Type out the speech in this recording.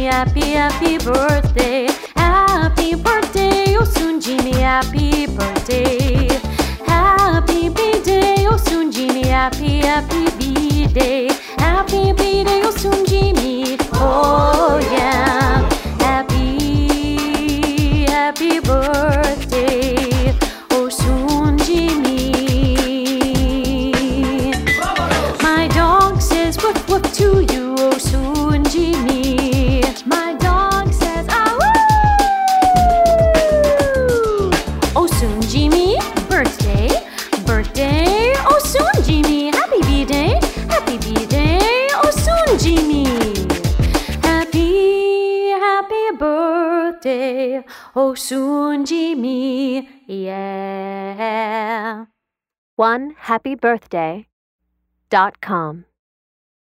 Sunjimi, happy birthday. Happy birthday, oh Sunjimi, happy birthday. Happy B-day, oh Sunjimi, happy B-day. Happy B-day, oh Sunjimi, oh yeah. Happy birthday, oh Sunjimi. My dog says woof woof to you, oh Sunjimi. My dog says ah woo. Oh Sunjimi, birthday, oh Sunjimi. Happy B-day, oh Sunjimi. Happy birthday, oh Sunjimi, yeah. OneHappyBirthday.com